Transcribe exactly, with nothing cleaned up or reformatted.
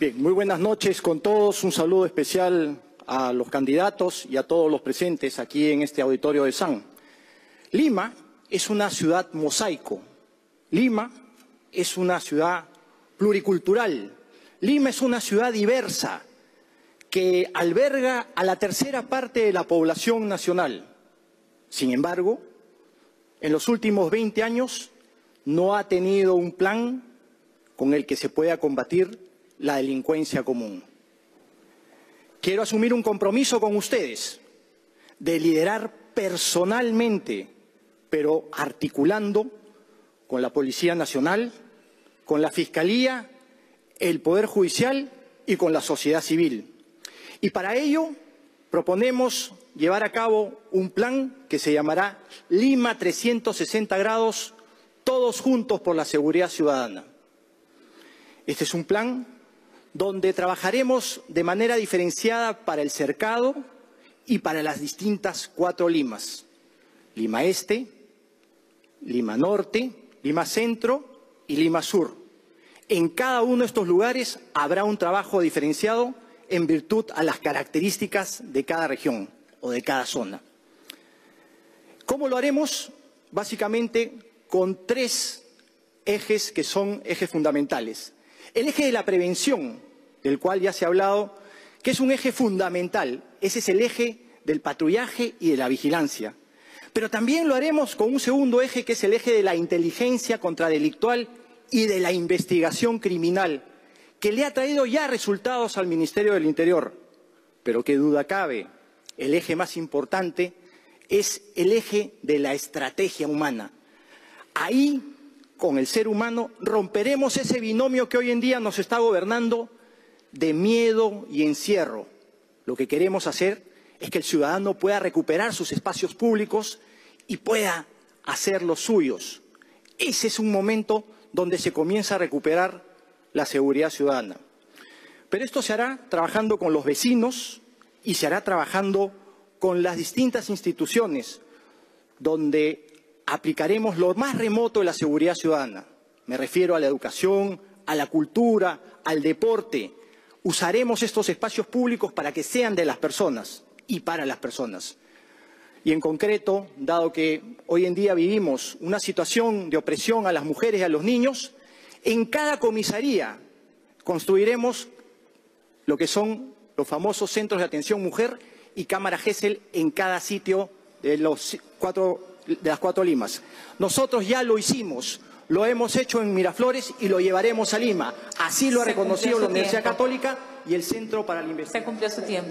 Bien, muy buenas noches con todos. Un saludo especial a los candidatos y a todos los presentes aquí en este auditorio de S A N. Lima es una ciudad mosaico. Lima es una ciudad pluricultural. Lima es una ciudad diversa que alberga a la tercera parte de la población nacional. Sin embargo, en los últimos veinte años no ha tenido un plan con el que se pueda combatir la delincuencia común. Quiero asumir un compromiso con ustedes de liderar personalmente, pero articulando con la Policía Nacional, con la Fiscalía, el Poder Judicial y con la sociedad civil. Y para ello proponemos llevar a cabo un plan que se llamará Lima trescientos sesenta grados, todos juntos por la seguridad ciudadana. Este es un plan donde trabajaremos de manera diferenciada para el cercado y para las distintas cuatro Limas. Lima Este, Lima Norte, Lima Centro y Lima Sur. En cada uno de estos lugares habrá un trabajo diferenciado en virtud a las características de cada región o de cada zona. ¿Cómo lo haremos? Básicamente con tres ejes que son ejes fundamentales. El eje de la prevención, del cual ya se ha hablado, que es un eje fundamental. Ese es el eje del patrullaje y de la vigilancia. Pero también lo haremos con un segundo eje, que es el eje de la inteligencia contradelictual y de la investigación criminal, que le ha traído ya resultados al Ministerio del Interior. Pero qué duda cabe, el eje más importante es el eje de la estrategia humana. Ahí, con el ser humano, romperemos ese binomio que hoy en día nos está gobernando de miedo y encierro. Lo que queremos hacer es que el ciudadano pueda recuperar sus espacios públicos y pueda hacer los suyos. Ese es un momento donde se comienza a recuperar la seguridad ciudadana. Pero esto se hará trabajando con los vecinos y se hará trabajando con las distintas instituciones donde aplicaremos lo más remoto de la seguridad ciudadana. Me refiero a la educación, a la cultura, al deporte. Usaremos estos espacios públicos para que sean de las personas y para las personas. Y en concreto, dado que hoy en día vivimos una situación de opresión a las mujeres y a los niños, en cada comisaría construiremos lo que son los famosos centros de atención mujer y cámara Gesell en cada sitio de los cuatro de las cuatro Limas. Nosotros ya lo hicimos, lo hemos hecho en Miraflores y lo llevaremos a Lima. Así lo ha reconocido la Universidad Católica y el Centro para la Investigación. Se cumplió su tiempo.